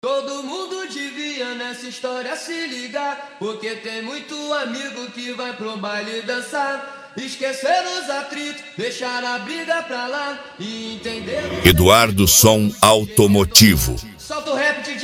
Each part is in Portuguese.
Todo mundo devia nessa história se ligar, porque tem muito amigo que vai pro baile dançar. Esquecer os atritos, deixar a briga pra lá e entender. Eduardo Som Automotivo. Solta o rap, DJ.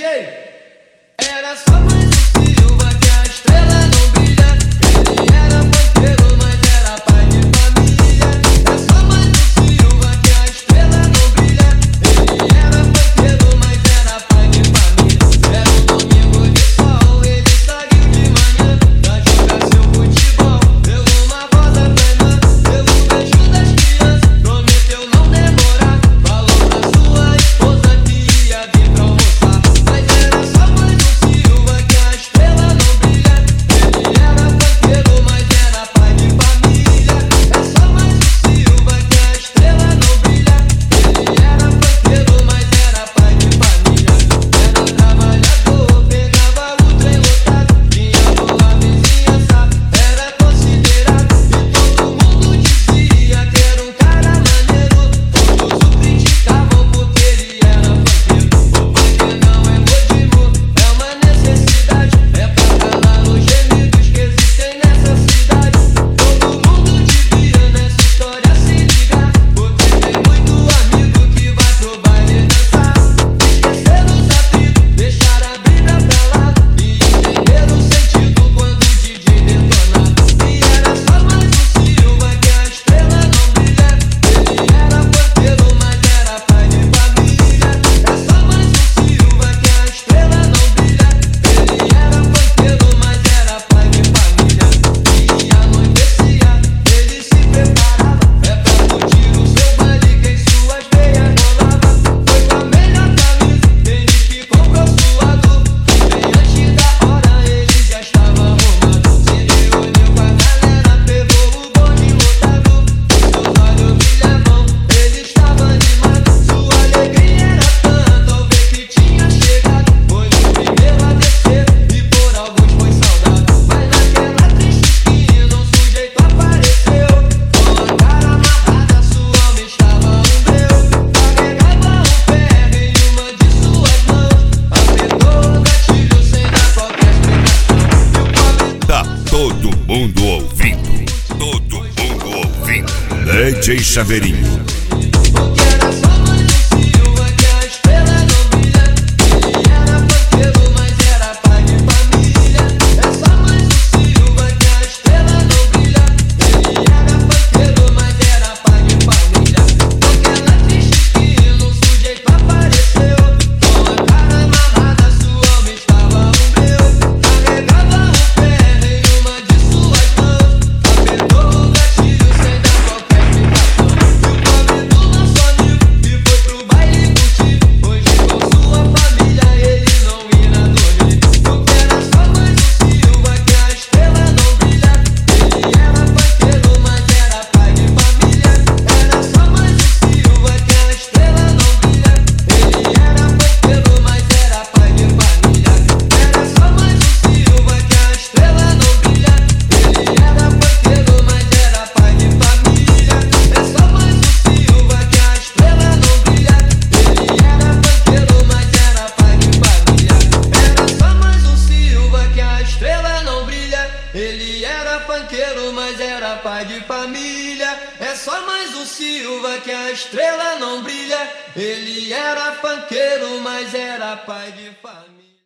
Era só mais um Silva que a estrela não brilha. Ele era banqueiro, mas era pai de família. É só mais um Silva que a estrela não brilha. Ele era banqueiro, mas era pai de família. Era um domingo de sol, ele saiu de manhã pra jogar seu futebol. Deu uma rosa pra irmã, deu um beijo das crianças, prometeu não demorar. Falou pra sua esposa que ia vir pra almoçar. Mas era só mais um Silva que a estrela não brilha. Ele era banqueiro, mas era pai de família. É só mais um Silva que a estrela não brilha. Ele era banqueiro, mas era pai de família. Era trabalhador, pegava o trem lotado, tinha boa vizinhança, era considerado. E todo mundo dizia que era um cara maneiro. Todos o criticavam porque ele era banqueiro. O funk não é modismo, é uma necessidade. É pra calar os gemidos que existem nessa cidade. Todo mundo devia nessa história se ligar, porque tem muito amigo que vai pro baile dançar. Esquecer os atritos, deixar a briga pra lá e entender o sentido quando o DJ detonar. E era só mais um Silva que a estrela não brilha. Ele era banqueiro, mas era pai de família. É só mais um Silva que a estrela não brilha. Ele era banqueiro, mas era pai de família. E anoitecia, ele se preparava, é pra curtir o seu baile que em suas veias rolava. Foi com a melhor camisa, ele que comprou suado, e bem antes da hora ele já estava arrumado. Se reuniu com a galera, pegou o bonde lotado, seus olhos brilhavam, ele estava animado. Sua alegria era tanta ao ver que tinha chegado. Foi o primeiro a descer e por alguns foi saudado. Mas naquela triste esquina um sujeito apareceu, com a cara amarrada, sua alma estava um breu. Carregava um ferro em uma de suas mãos, apertou o gatilho sem dar qualquer explicação. E o pobre Tá todo mundo ouvindo. Todo mundo ouvindo. DJ Chaveirinho. porque era só mais um Silva que a estrela não brilha. Ele era banqueiro, mas era pai de família. É só mais um Silva que a estrela não brilha. Ele era banqueiro, mas era pai de família. Naquela triste esquina um sujeito apareceu, com a cara amarrada, sua alma estava um breu. Carregava um ferro em uma de suas mãos, apertou o gatilho sem dar qualquer explicação. E o pobre do nosso amigo que foi pro baile curtir, hoje com sua família ele não irá dormir. Porque era só mais um Silva que a estrela não brilha. Ele era banqueiro, mas era pai de família. Era só mais um Silva que a estrela não brilha. Ele era banqueiro, mas era pai de família. Era só mais um Silva que a estrela não brilha. Ele era banqueiro, mas era pai de família. É só mais um Silva que a estrela não brilha. Ele era banqueiro, mas era pai de família. Era só mais um Silva que a estrela não brilha. Ele era funkeiro, mas era pai de família. É só mais um Silva que a estrela não brilha. Ele era funkeiro, mas era pai de família.